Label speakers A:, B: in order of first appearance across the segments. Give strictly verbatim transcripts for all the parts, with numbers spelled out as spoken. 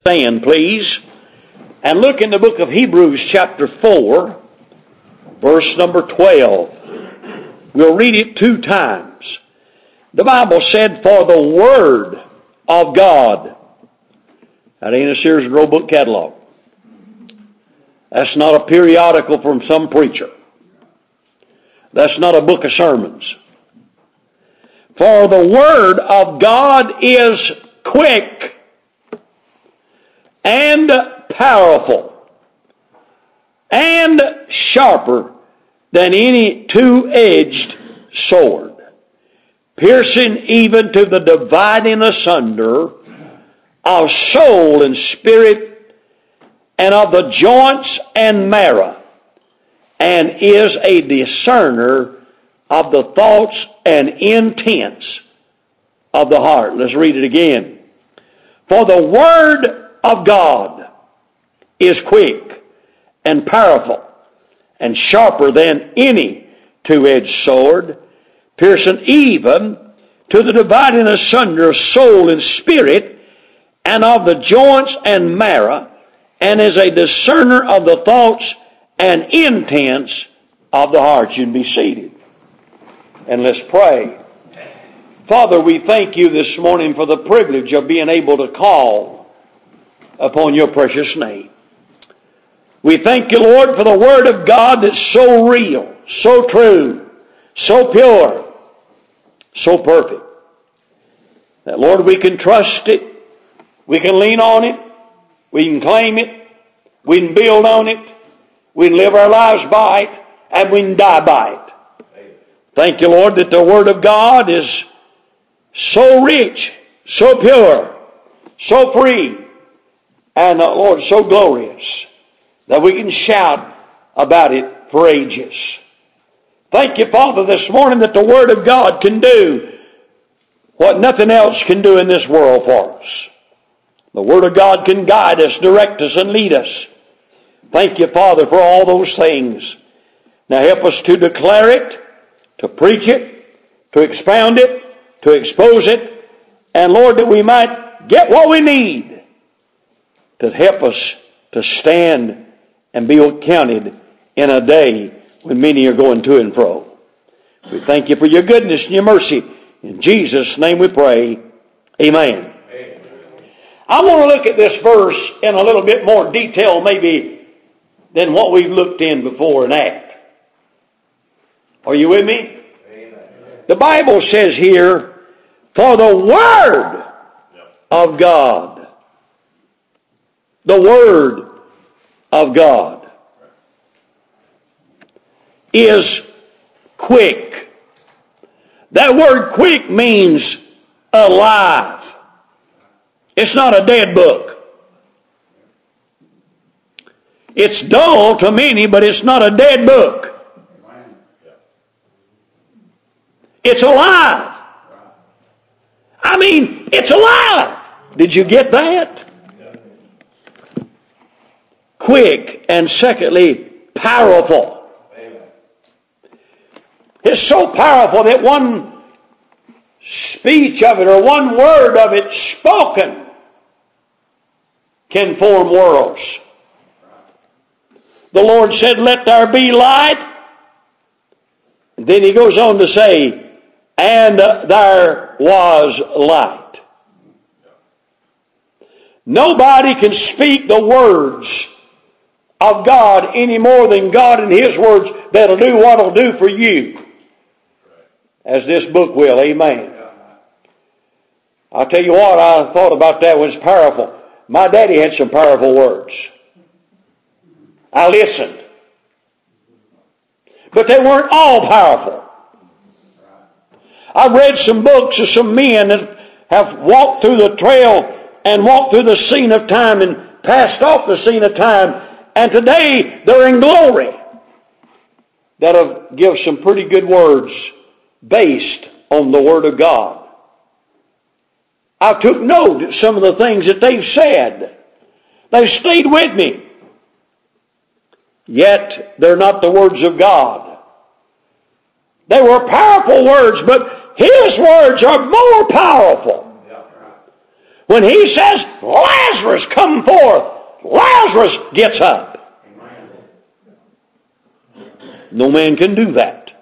A: Stand, please, and look in the book of Hebrews chapter four, verse number twelve. We'll read it two times. The Bible said, "For the Word of God." That ain't a Sears and Roebuck catalog. That's not a periodical from some preacher. That's not a book of sermons. "For the Word of God is quick and powerful, and sharper than any two-edged sword, piercing even to the dividing asunder of soul and spirit, and of the joints and marrow, and is a discerner of the thoughts and intents of the heart." Let's read it again. "For the Word of God is quick and powerful and sharper than any two-edged sword, piercing even to the dividing asunder of soul and spirit, and of the joints and marrow, and is a discerner of the thoughts and intents of the heart." You can be seated. And let's pray. Father, we thank you this morning for the privilege of being able to call upon your precious name. We thank you, Lord, for the Word of God that's so real, so true, so pure, so perfect, that, Lord, we can trust it, we can lean on it, we can claim it, we can build on it, we can live our lives by it, and we can die by it. Thank you, Lord, that the Word of God is so rich, so pure, so free, and, uh, Lord, so glorious that we can shout about it for ages. Thank you, Father, this morning that the Word of God can do what nothing else can do in this world for us. The Word of God can guide us, direct us, and lead us. Thank you, Father, for all those things. Now help us to declare it, to preach it, to expound it, to expose it, and, Lord, that we might get what we need to help us to stand and be counted in a day when many are going to and fro. We thank you for your goodness and your mercy. In Jesus' name we pray. Amen. Amen. I want to look at this verse in a little bit more detail maybe than what we've looked in before and at. Are you with me? Amen. The Bible says here, "For the Word of God." The Word of God is quick. That word quick means alive. It's not a dead book. It's dull to many, but it's not a dead book. It's alive. I mean, it's alive. Did you get that? Quick, and secondly, powerful. It's so powerful that one speech of it or one word of it spoken can form worlds. The Lord said, "Let there be light." And then he goes on to say, "And there was light." Nobody can speak the words of God any more than God in His words that'll do what it'll do for you, as this book will. Amen. I'll tell you what, I thought about that was powerful. My daddy had some powerful words. I listened. But they weren't all powerful. I've read some books of some men that have walked through the trail and walked through the scene of time and passed off the scene of time, and today they're in glory. That'll give some pretty good words based on the Word of God. I took note of some of the things that they've said. They've stayed with me. Yet they're not the words of God. They were powerful words, but His words are more powerful. When He says, Lazarus, come forth, Lazarus gets up. No man can do that.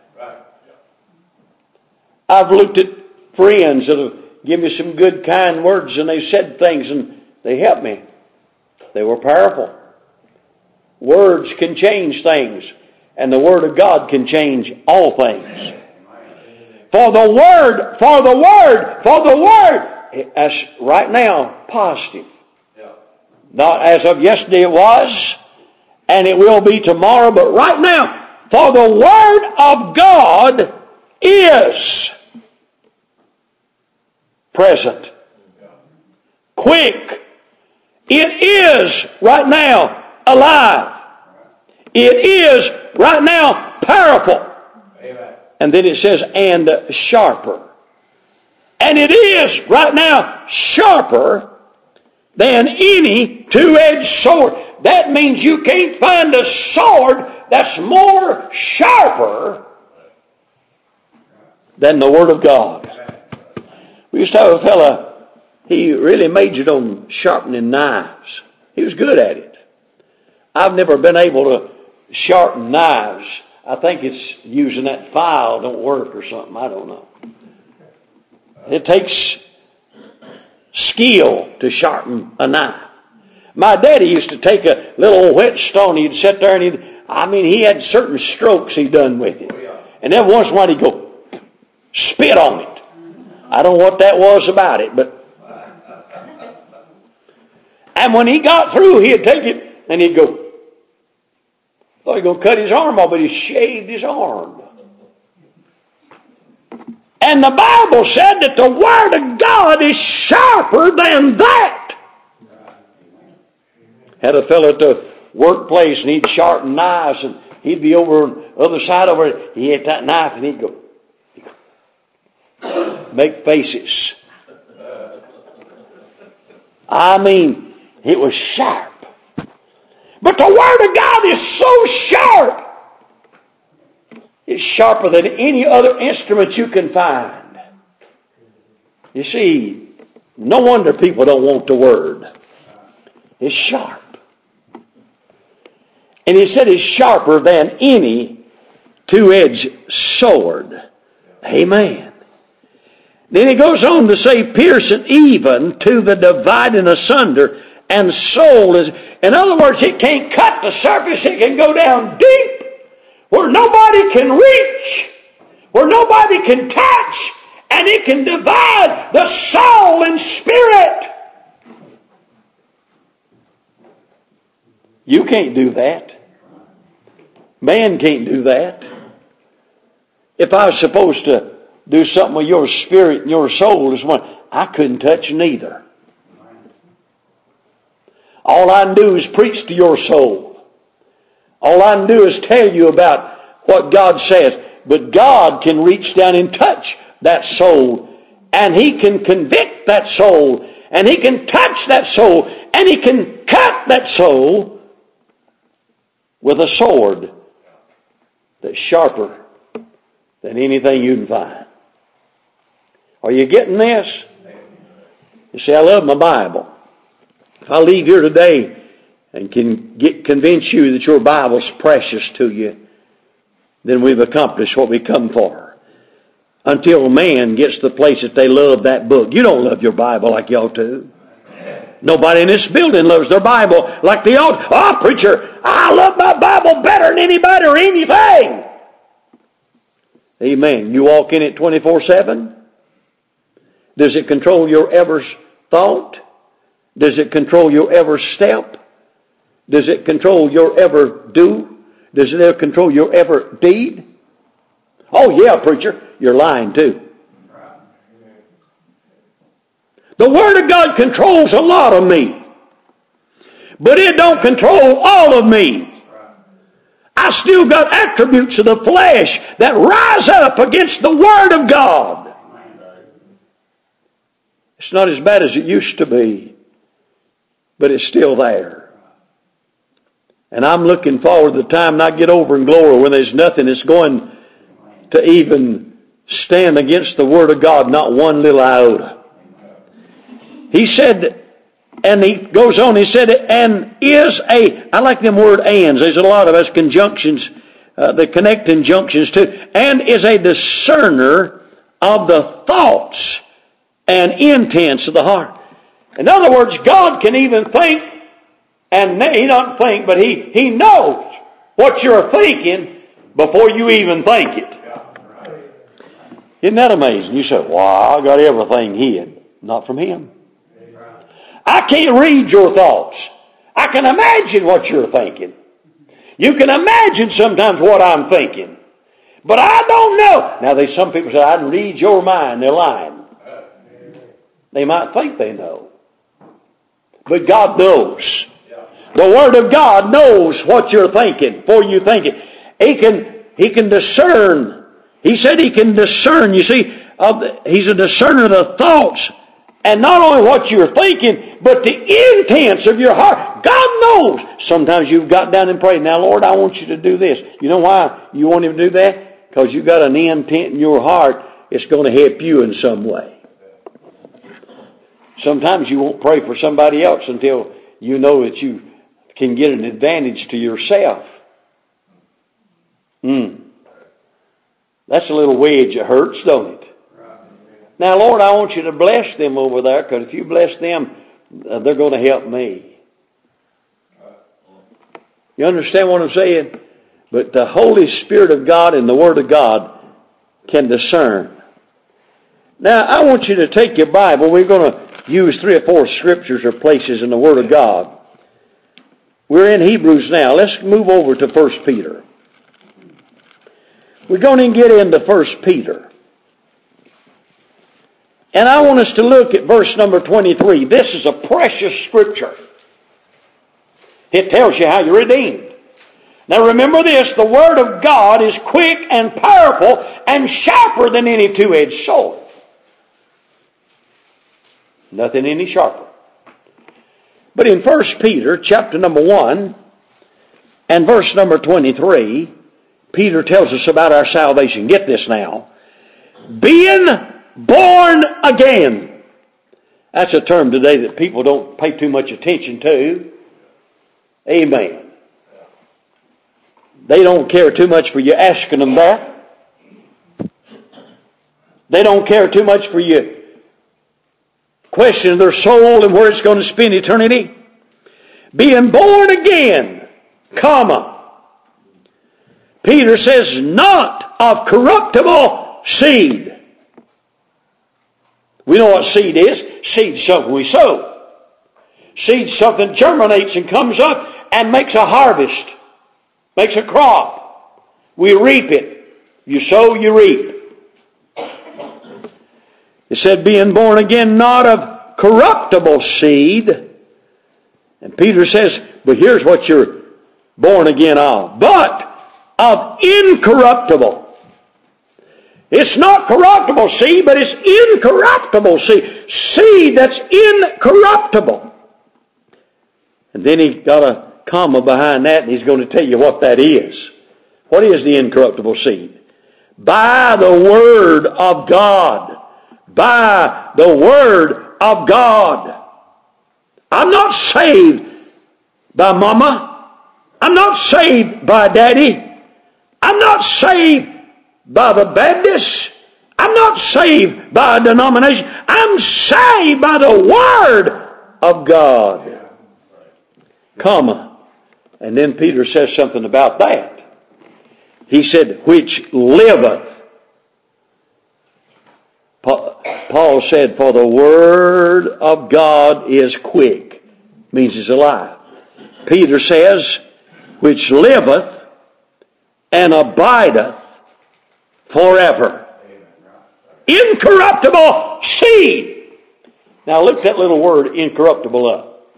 A: I've looked at friends that have given me some good, kind words, and they've said things, and they helped me. They were powerful. Words can change things, and the Word of God can change all things. For the Word, for the Word, for the Word, as right now, positive. Not as of yesterday it was, and it will be tomorrow, but right now, for the Word of God is present, quick. It is right now alive. It is right now powerful. Amen. And then it says, and sharper. And it is right now sharper than any two-edged sword. That means you can't find a sword that's more sharper than the Word of God. We used to have a fella, he really majored on sharpening knives. He was good at it. I've never been able to sharpen knives. I think it's using that file don't work or something. I don't know. It takes skill to sharpen a knife. My daddy used to take a little whetstone. He'd sit there and he'd, I mean, he had certain strokes he done with it. And then once in a while he'd go, spit on it. I don't know what that was about it, but. And when he got through, he'd take it and he'd go, thought he was going to cut his arm off, but he shaved his arm. And the Bible said that the Word of God is sharper than that. Had a fellow at the workplace and he'd sharpen knives and he'd be over on the other side over it. He had that knife and he'd go, he'd go make faces. I mean, it was sharp. But the Word of God is so sharp. It's sharper than any other instrument you can find. You see, no wonder people don't want the Word. It's sharp. And he said it's sharper than any two-edged sword. Amen. Then he goes on to say, piercing even to the dividing asunder and soul. Is, in other words, it can't cut the surface. It can go down deep where nobody can reach, where nobody can touch, and it can divide the soul and spirit. You can't do that. Man can't do that. If I was supposed to do something with your spirit and your soul, is one I couldn't touch neither. All I can do is preach to your soul. All I can do is tell you about what God says. But God can reach down and touch that soul. And He can convict that soul. And He can touch that soul. And He can cut that soul with a sword that's sharper than anything you can find. Are you getting this? You see, I love my Bible. If I leave here today and can get convince you that your Bible's precious to you, then we've accomplished what we come for. Until man gets to the place that they love that book. You don't love your Bible like you ought to. Nobody in this building loves their Bible like they ought. Oh, preacher, I love my Bible better than anybody or anything. Amen. You walk in it twenty-four seven? Does it control your every thought? Does it control your every step? Does it control your every do? Does it control your every deed? Oh yeah, preacher, you're lying too. The Word of God controls a lot of me. But it don't control all of me. I still got attributes of the flesh that rise up against the Word of God. It's not as bad as it used to be, but it's still there. And I'm looking forward to the time when I get over in glory when there's nothing that's going to even stand against the Word of God, not one little iota. He said, and he goes on, he said, and is a, I like them word ands. There's a lot of us conjunctions, uh, the connecting junctions too. And is a discerner of the thoughts and intents of the heart. In other words, God can even think, and he doesn't think, but he, he knows what you're thinking before you even think it. Isn't that amazing? You say, wow, I got everything hid. Not from him. I can't read your thoughts. I can imagine what you're thinking. You can imagine sometimes what I'm thinking. But I don't know. Now, there's some people say, I can read your mind. They're lying. They might think they know. But God knows. The Word of God knows what you're thinking before you think it. He can, he can discern. He said he can discern. You see, of the, he's a discerner of the thoughts. And not only what you're thinking, but the intents of your heart. God knows. Sometimes you've got down and prayed, now Lord, I want you to do this. You know why you want him to do that? Because you've got an intent in your heart. It's going to help you in some way. Sometimes you won't pray for somebody else until you know that you can get an advantage to yourself. Hmm. That's a little wedge that hurts, don't it? Now, Lord, I want you to bless them over there, because if you bless them, uh, they're going to help me. You understand what I'm saying? But the Holy Spirit of God and the Word of God can discern. Now, I want you to take your Bible. We're going to use three or four scriptures or places in the Word of God. We're in Hebrews now. Let's move over to First Peter. We're going to get into First Peter. And I want us to look at verse number twenty-three. This is a precious scripture. It tells you how you're redeemed. Now remember this, the Word of God is quick and powerful and sharper than any two-edged sword. Nothing any sharper. But in First Peter chapter number one and verse number twenty-three, Peter tells us about our salvation. Get this now. Being born again. That's a term today that people don't pay too much attention to. Amen. They don't care too much for you asking them that. They don't care too much for you questioning their soul and where it's going to spend eternity. Being born again, comma. Peter says, not of corruptible seed. We know what seed is. Seed's something we sow. Seed's something that germinates and comes up and makes a harvest. Makes a crop. We reap it. You sow, you reap. It said being born again, not of corruptible seed. And Peter says, but here's what you're born again of. But of incorruptible. It's not corruptible seed, but it's incorruptible seed. Seed that's incorruptible. And then he got a comma behind that, and he's going to tell you what that is. What is the incorruptible seed? By the Word of God. By the Word of God. I'm not saved by mama. I'm not saved by daddy. I'm not saved by the Baptists. I'm not saved by a denomination. I'm saved by the Word of God. Comma. And then Peter says something about that. He said, which liveth. Paul said, for the Word of God is quick. Means it's alive. Peter says, which liveth and abideth forever. Incorruptible seed. Now look that little word incorruptible up.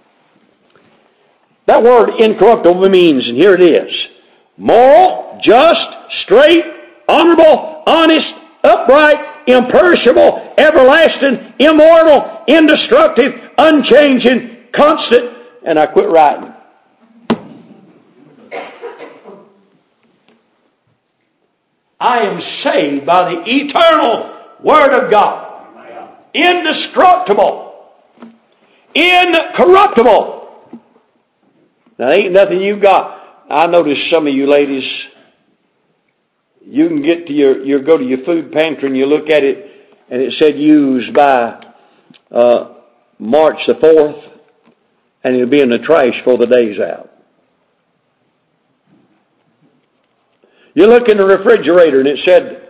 A: That word incorruptible means, and here it is, moral, just, straight, honorable, honest, upright, imperishable, everlasting, immortal, indestructible, unchanging, constant. And I quit writing. I am saved by the eternal Word of God. Indestructible. incorruptible. Now, there ain't nothing you got. I noticed some of you ladies, you can get to your, you go to your food pantry and you look at it and it said used by uh, March the fourth, and it'll be in the trash for the day's out. You look in the refrigerator and it said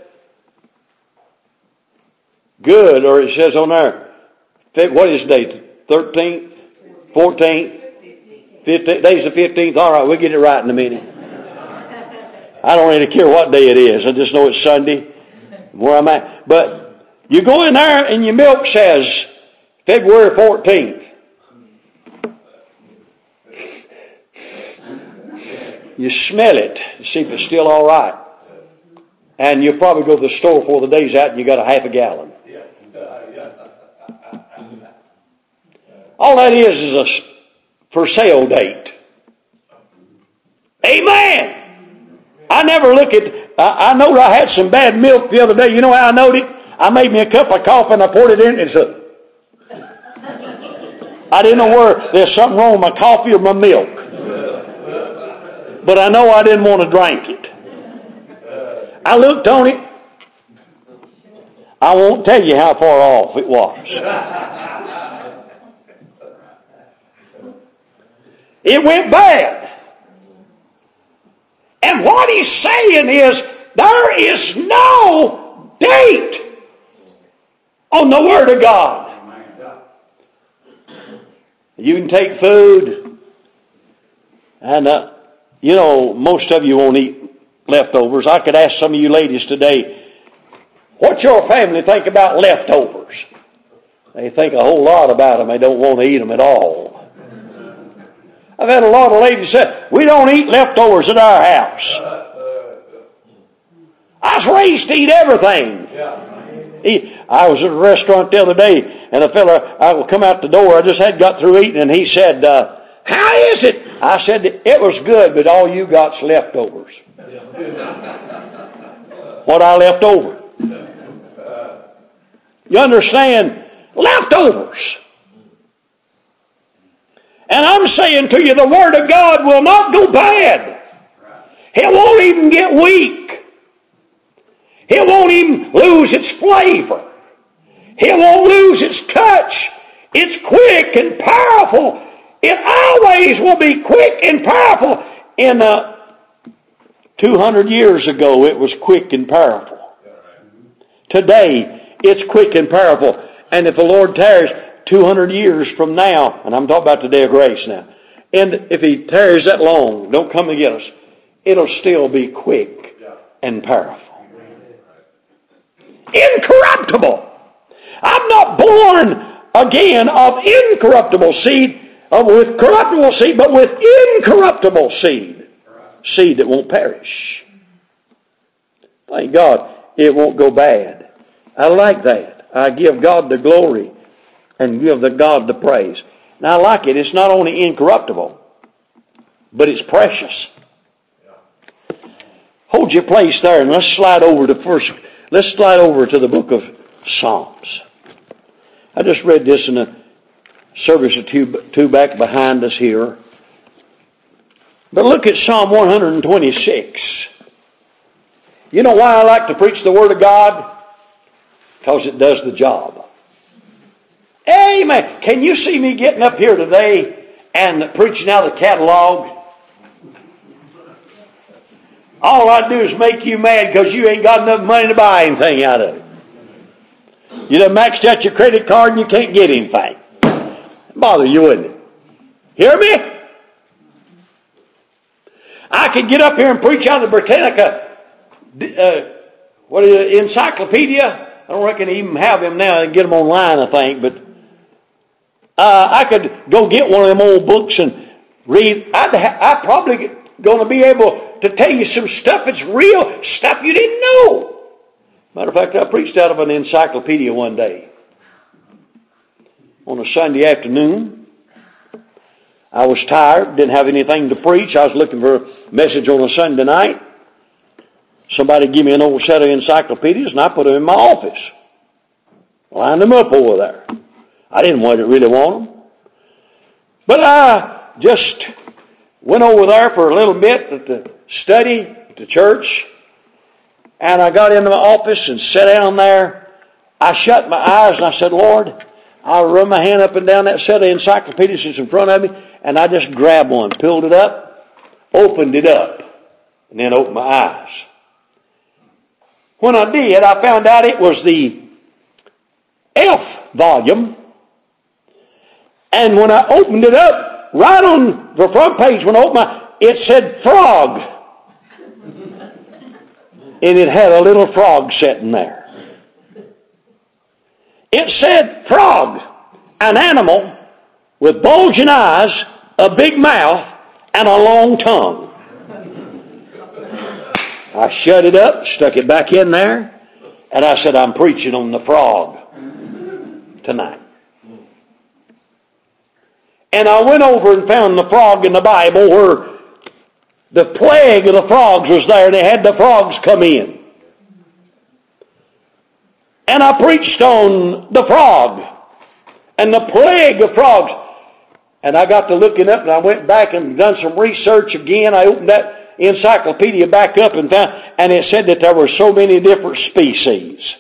A: good, or it says on there, what is date? thirteenth? fourteenth? fifteenth? Day's the fifteenth. All right, we'll get it right in a minute. I don't really care what day it is. I just know it's Sunday, where I'm at. But you go in there and your milk says February fourteenth. You smell it to see if it's still all right. And you'll probably go to the store before the day's out and you got a half a gallon. All that is is a for sale date. Amen. I never look at, I, I know I had some bad milk the other day. You know how I knowed it? I made me a cup of coffee and I poured it in. It's a, I didn't know where there's something wrong with my coffee or my milk. But I know I didn't want to drink it. I looked on it. I won't tell you how far off it was. It went bad. And what he's saying is, there is no date on the Word of God. You can take food, and uh, you know, most of you won't eat leftovers. I could ask some of you ladies today, what's your family think about leftovers? They think a whole lot about them. They don't want to eat them at all. I've had a lot of ladies say, we don't eat leftovers at our house. I was raised to eat everything. I was at a restaurant the other day, and a fella, I will come out the door, I just had got through eating, and he said, uh, how is it? I said, it was good, but all you got's leftovers. What I left over. You understand? Leftovers. And I'm saying to you, the Word of God will not go bad. It won't even get weak. It won't even lose its flavor. It won't lose its touch. It's quick and powerful. It always will be quick and powerful. In uh, two hundred years ago, it was quick and powerful. Today, it's quick and powerful. And if the Lord tarries two hundred years from now, and I'm talking about the day of grace now, and if He tarries that long, don't come and get us, it'll still be quick and powerful. Incorruptible. I'm not born again of incorruptible seed, of with corruptible seed, but with incorruptible seed. Seed that won't perish. Thank God it won't go bad. I like that. I give God the glory and give the God the praise. Now I like it. It's not only incorruptible, but it's precious. Hold your place there and let's slide over to first. Let's slide over to the book of Psalms. I just read this in a service or two, two back behind us here. But look at Psalm one twenty-six. You know why I like to preach the Word of God? Because it does the job. Amen. Can you see me getting up here today and preaching out of the catalog? All I do is make you mad because you ain't got enough money to buy anything out of it. You done maxed out your credit card and you can't get anything. Bother you, wouldn't it? Hear me? I could get up here and preach out of the Britannica, uh, what is it, encyclopedia. I don't reckon they even have them now. They can get them online, I think. But uh, I could go get one of them old books and read. I'd, ha- I'd probably going to be able to tell you some stuff that's real, stuff you didn't know. Matter of fact, I preached out of an encyclopedia one day. On a Sunday afternoon. I was tired, didn't have anything to preach. I was looking for a message on a Sunday night. Somebody gave me an old set of encyclopedias and I put them in my office. Lined them up over there. I didn't really want them. But I just went over there for a little bit at the study, at the church, and I got into my office and sat down there. I shut my eyes and I said, Lord, I run my hand up and down that set of encyclopedias that's in front of me, and I just grabbed one, pulled it up, opened it up, and then opened my eyes. When I did, I found out it was the F volume. And when I opened it up, right on the front page, when I opened my, it said frog. And it had a little frog sitting there. It said frog, an animal with bulging eyes, a big mouth, and a long tongue. I shut it up, stuck it back in there, and I said, I'm preaching on the frog tonight. And I went over and found the frog in the Bible where the plague of the frogs was there, and they had the frogs come in. And I preached on the frog and the plague of frogs. And I got to looking up, and I went back and done some research again. I opened that encyclopedia back up and found, and it said that there were so many different species.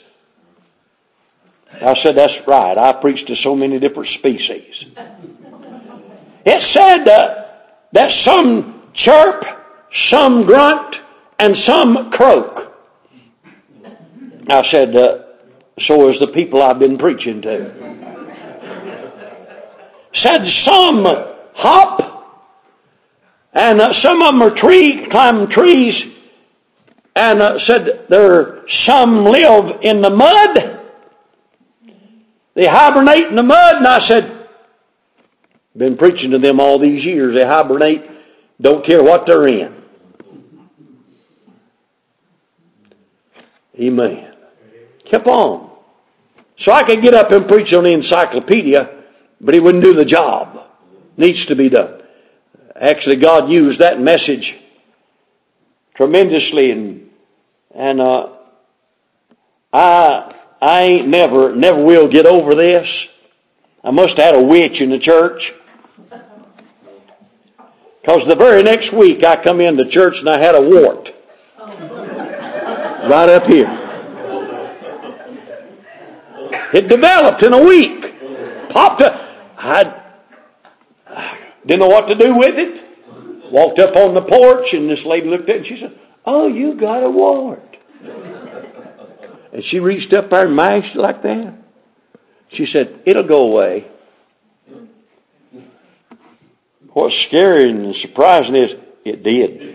A: I said, that's right. I preached to so many different species. It said uh, that some chirp, some grunt, and some croak. I said, uh, so is the people I've been preaching to. Said some hop, and uh, some of them are tree, climb trees, and uh, said there some live in the mud. They hibernate in the mud, and I said, been preaching to them all these years. They hibernate, don't care what they're in. Amen. Kept on. So I could get up and preach on the encyclopedia, but he wouldn't do the job. Needs to be done. Actually, God used that message tremendously, and and uh, I I ain't never never will get over this. I must have had a witch in the church. Because the very next week I come into church and I had a wart. Right up here. It developed in a week. Popped up. I didn't know what to do with it. Walked up on the porch and this lady looked at it and she said, oh, you got a wart. And she reached up there and mashed it like that. She said, it'll go away. What's scary and surprising is it did.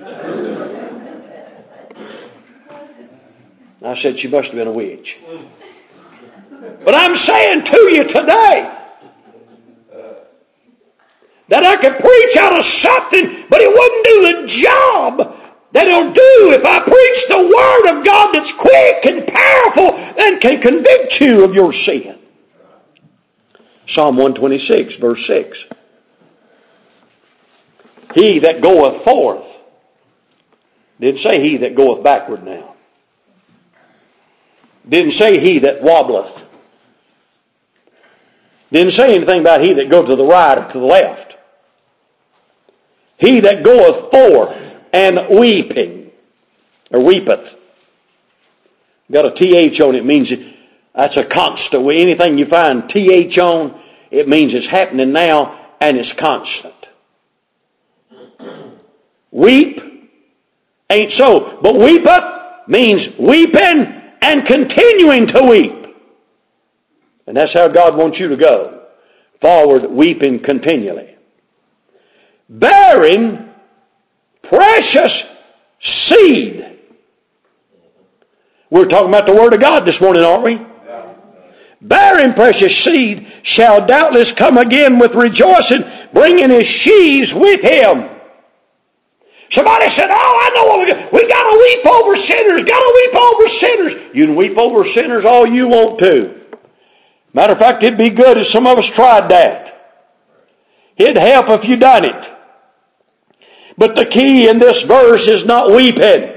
A: I said she must have been a witch. But I'm saying to you today that I could preach out of something, but it wouldn't do the job that it'll do if I preach the Word of God that's quick and powerful and can convict you of your sin. Psalm one twenty-six, verse six. He that goeth forth. Didn't say he that goeth backward now. Didn't say he that wobbleth. Didn't say anything about he that goeth to the right or to the left. He that goeth forth and weeping, or weepeth. Got a T H on it, means that's a constant. Anything you find T H on, it means it's happening now and it's constant. Weep ain't so, but weepeth means weeping and continuing to weep. And that's how God wants you to go. Forward, weeping continually. Bearing precious seed. We're talking about the Word of God this morning, aren't we? Bearing precious seed shall doubtless come again with rejoicing, bringing his sheaves with him. Somebody said, oh, I know what we got. We got to weep over sinners. Got to weep over sinners. You can weep over sinners all you want to. Matter of fact, it'd be good if some of us tried that. It'd help if you done it. But the key in this verse is not weeping.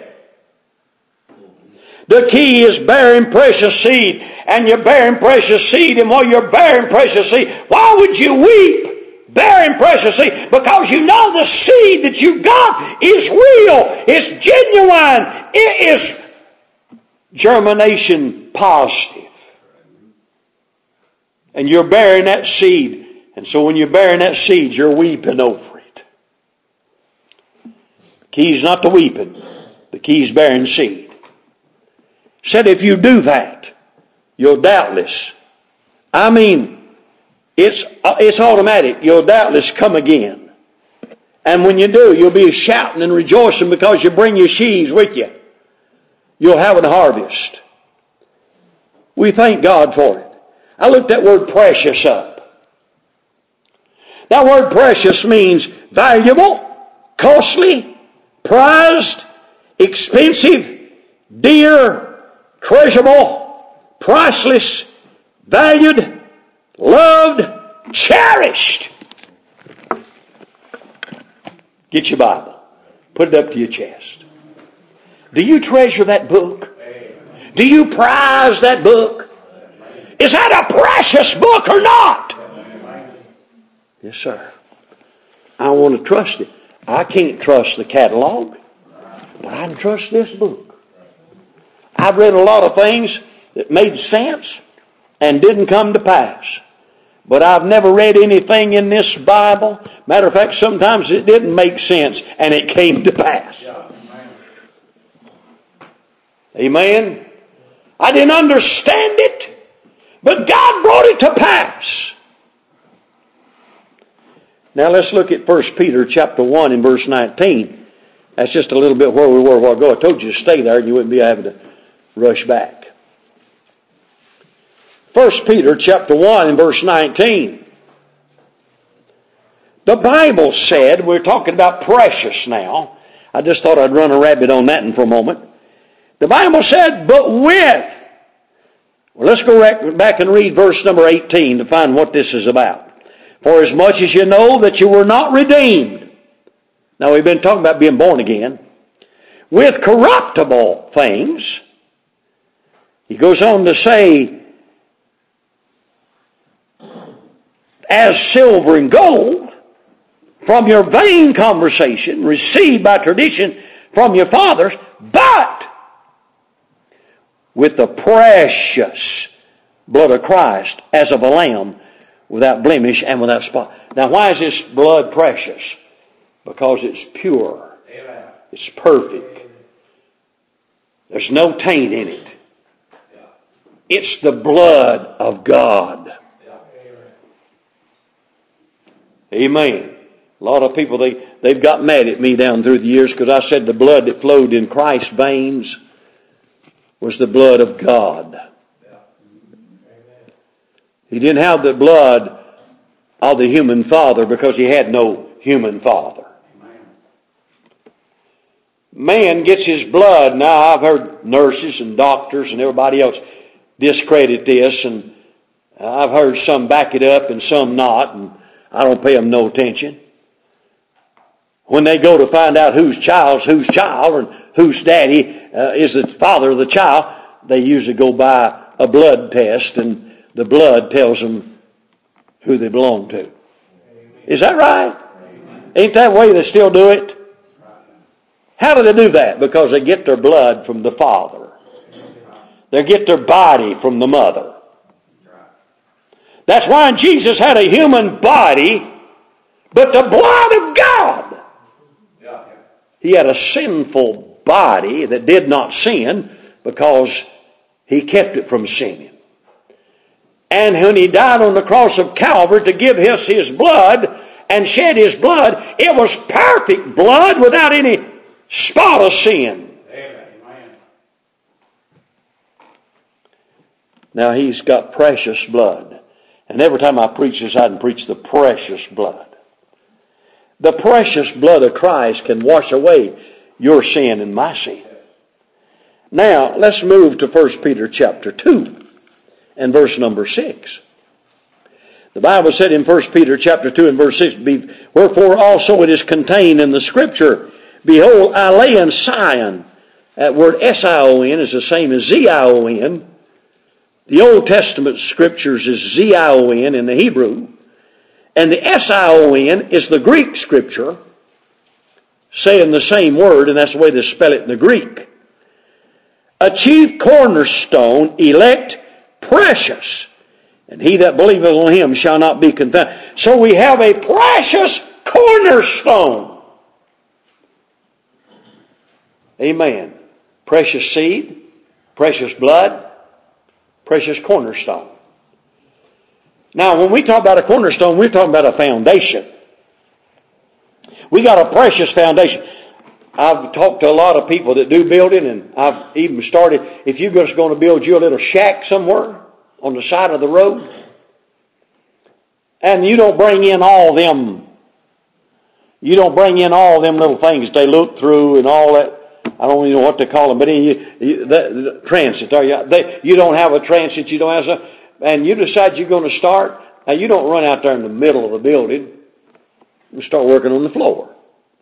A: The key is bearing precious seed. And you're bearing precious seed. And while you're bearing precious seed, why would you weep bearing precious seed, because you know the seed that you got is real, it's genuine, it is germination positive. And you're bearing that seed. And so when you're bearing that seed, you're weeping over it. The key's not the weeping. The key's bearing seed. Said if you do that, you'll doubtless, I mean, it's, it's automatic, you'll doubtless come again. And when you do, you'll be shouting and rejoicing because you bring your sheaves with you. You'll have a harvest. We thank God for it. I looked that word precious up. That word precious means valuable, costly, prized, expensive, dear, treasurable, priceless, valued, loved, cherished. Get your Bible. Put it up to your chest. Do you treasure that book? Do you prize that book? Is that a precious book or not? Yes, sir. I want to trust it. I can't trust the catalog, but I can trust this book. I've read a lot of things that made sense and didn't come to pass. But I've never read anything in this Bible. Matter of fact, sometimes it didn't make sense and it came to pass. Amen. I didn't understand it, but God brought it to pass. Now let's look at First Peter chapter one and verse nineteen. That's just a little bit where we were a while ago. I told you to stay there and you wouldn't be having to rush back. First Peter chapter one and verse nineteen. The Bible said, we're talking about precious now. I just thought I'd run a rabbit on that one for a moment. The Bible said, but with. Well, let's go back and read verse number eighteen to find what this is about. For as much as you know that you were not redeemed. Now we've been talking about being born again. With corruptible things. He goes on to say, as silver and gold, from your vain conversation, received by tradition from your fathers, but with the precious blood of Christ, as of a lamb, without blemish and without spot. Now, why is this blood precious? Because it's pure. Amen. It's perfect. There's no taint in it. Yeah. It's the blood of God. Yeah. Amen. A lot of people, they, they've got mad at me down through the years because I said the blood that flowed in Christ's veins was the blood of God. He didn't have the blood of the human father because he had no human father. Man gets his blood. Now, I've heard nurses and doctors and everybody else discredit this, and I've heard some back it up and some not, and I don't pay them no attention. When they go to find out whose child's whose child and whose daddy uh, is the father of the child, they usually go by a blood test, and the blood tells them who they belong to. Is that right? Ain't that the way they still do it? How do they do that? Because they get their blood from the father. They get their body from the mother. That's why Jesus had a human body, but the blood of God. He had a sinful body that did not sin because he kept it from sinning. And when he died on the cross of Calvary to give us his blood and shed his blood, it was perfect blood without any spot of sin. Amen. Now he's got precious blood. And every time I preach this, I can preach the precious blood. The precious blood of Christ can wash away your sin and my sin. Now, let's move to First Peter chapter two. And verse number six. The Bible said in First Peter chapter two and verse six, wherefore also it is contained in the scripture, behold, I lay in Sion. That word S I O N is the same as Z I O N. The Old Testament scriptures is Z I O N in the Hebrew. And the S I O N is the Greek scripture saying the same word, and that's the way they spell it in the Greek. A chief cornerstone, elect, precious. And he that believeth on him shall not be confounded. So we have a precious cornerstone. Amen. Precious seed, precious blood, precious cornerstone. Now, when we talk about a cornerstone, we're talking about a foundation. We got a precious foundation. I've talked to a lot of people that do building, and I've even started, if you're just going to build you a little shack somewhere on the side of the road, and you don't bring in all them, you don't bring in all them little things they look through and all that. I don't even know what they call them, but then you, you the, the transit, are you, they, you don't have a transit, you don't have something, and you decide you're going to start. Now, you don't run out there in the middle of the building. You start working on the floor.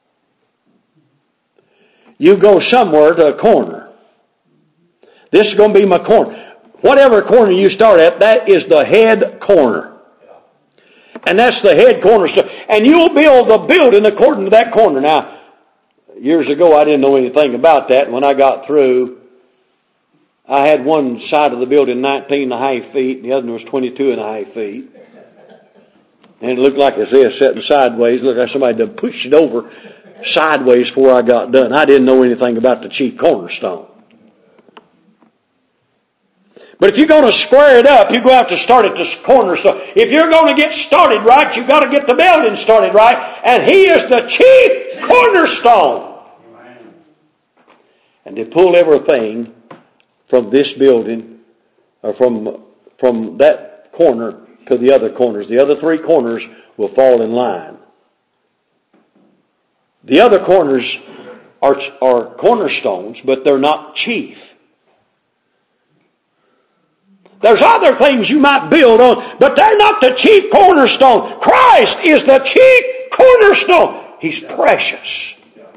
A: You go somewhere to a corner. This is going to be my corner. Whatever corner you start at, that is the head corner. And that's the head cornerstone. And you'll build the building according to that corner. Now, years ago, I didn't know anything about that. When I got through, I had one side of the building nineteen and a half feet, and the other one was twenty-two and a half feet. And it looked like it's there sitting sideways. It looked like somebody had pushed it over sideways before I got done. I didn't know anything about the chief cornerstone. But if you're going to square it up, you're going to have to start at the cornerstone. If you're going to get started right, you've got to get the building started right. And he is the chief cornerstone. And they pull everything from this building, or from, from that corner to the other corners. The other three corners will fall in line. The other corners are, are cornerstones, but they're not chief. There's other things you might build on, but they're not the chief cornerstone. Christ is the chief cornerstone. He's precious.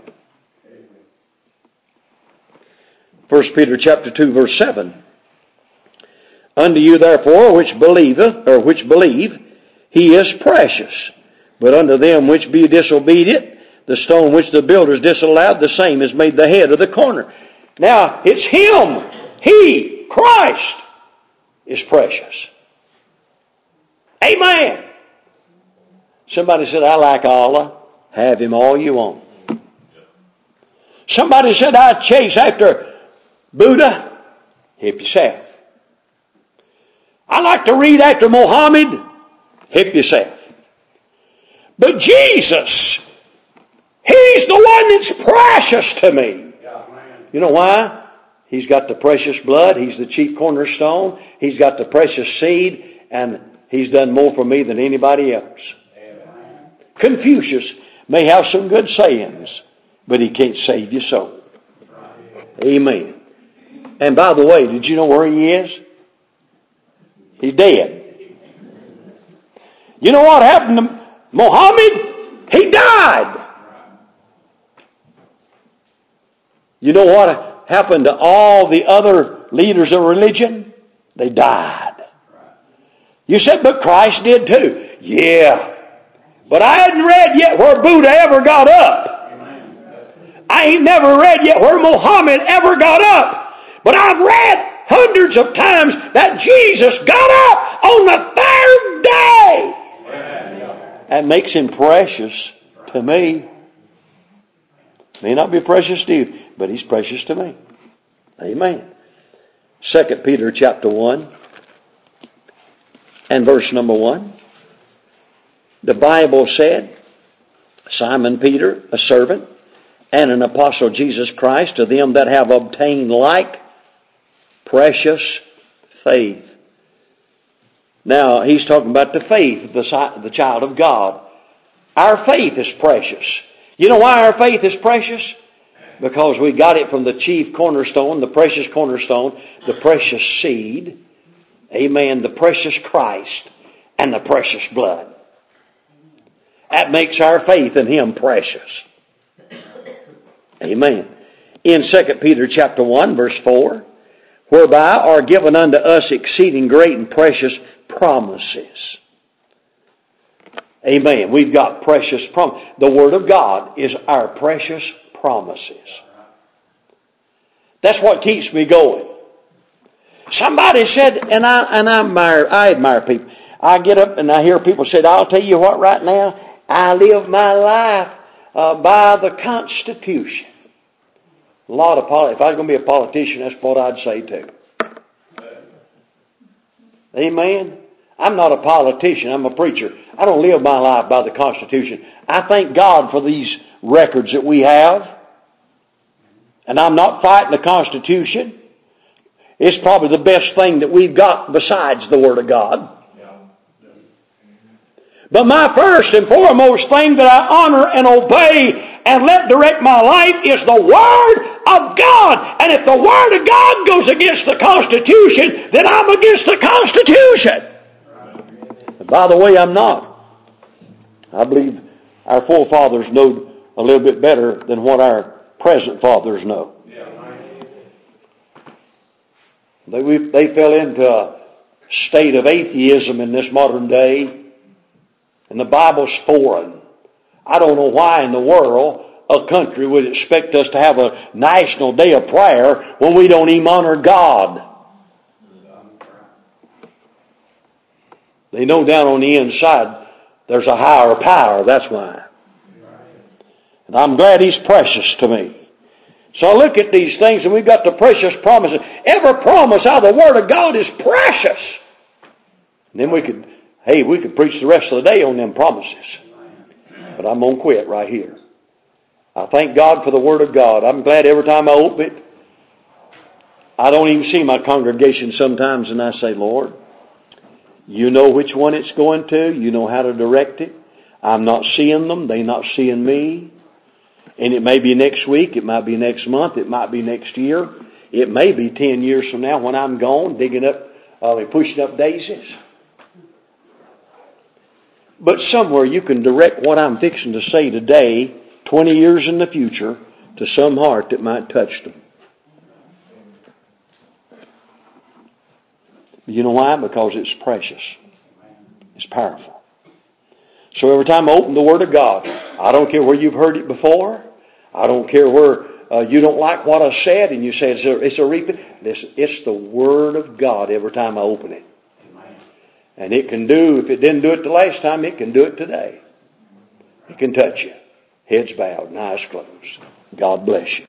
A: First Peter chapter two, verse seven. Unto you therefore which believeth, or which believe, he is precious. But unto them which be disobedient, the stone which the builders disallowed, the same is made the head of the corner. Now, it's him. He, Christ, is precious. Amen. Somebody said, I like Allah. Have him all you want. Somebody said, I chase after Buddha. Help yourself. I like to read after Muhammad. Help yourself. But Jesus, he's the one that's precious to me. You know why? He's got the precious blood. He's the chief cornerstone. He's got the precious seed. And he's done more for me than anybody else. Confucius may have some good sayings, but he can't save your soul. Amen. And by the way, did you know where he is? He's dead. You know what happened to Muhammad? He died. You know what happened to all the other leaders of religion? They died. You said, but Christ did too. Yeah. But I hadn't read yet where Buddha ever got up. I ain't never read yet where Muhammad ever got up. But I've read hundreds of times that Jesus got up on the third day. That makes him precious to me. May not be precious to you, but he's precious to me. Amen. Second Peter chapter one and verse number one. The Bible said, Simon Peter, a servant and an apostle of Jesus Christ, to them that have obtained like precious faith. Now, he's talking about the faith of the, the child of God. Our faith is precious. You know why our faith is precious? Because we got it from the chief cornerstone, the precious cornerstone, the precious seed, amen, the precious Christ, and the precious blood. That makes our faith in him precious. Amen. In Second Peter chapter one, verse four, whereby are given unto us exceeding great and precious promises. Amen. We've got precious promises. The Word of God is our precious promises. That's what keeps me going. Somebody said, and I and I admire, I admire people. I get up and I hear people say, I'll tell you what right now, I live my life uh, by the Constitution. A lot of poli- if I was going to be a politician, that's what I'd say too. Amen. I'm not a politician. I'm a preacher. I don't live my life by the Constitution. I thank God for these records that we have. And I'm not fighting the Constitution. It's probably the best thing that we've got besides the Word of God. But my first and foremost thing that I honor and obey and let direct my life is the Word of God. And if the Word of God goes against the Constitution, then I'm against the Constitution. And by the way, I'm not. I believe our forefathers know a little bit better than what our present fathers know. They, they fell into a state of atheism in this modern day. And the Bible's foreign. I don't know why in the world a country would expect us to have a national day of prayer when we don't even honor God. They know down on the inside there's a higher power. That's why. And I'm glad He's precious to me. So I look at these things and we've got the precious promises. Every promise out of the Word of God is precious. And then we could, hey, we could preach the rest of the day on them promises. But I'm going to quit right here. I thank God for the Word of God. I'm glad every time I open it, I don't even see my congregation sometimes and I say, Lord, you know which one it's going to. You know how to direct it. I'm not seeing them. They're not seeing me. And it may be next week. It might be next month. It might be next year. It may be ten years from now when I'm gone, digging up, uh, pushing up daisies. But somewhere you can direct what I'm fixing to say today, twenty years in the future, to some heart that might touch them. You know why? Because it's precious. It's powerful. So every time I open the Word of God, I don't care where you've heard it before. I don't care where uh, you don't like what I said and you say it's a, it's a repeat. Listen, it's the Word of God every time I open it. And it can do, if it didn't do it the last time, it can do it today. It can touch you. Heads bowed and eyes closed. God bless you.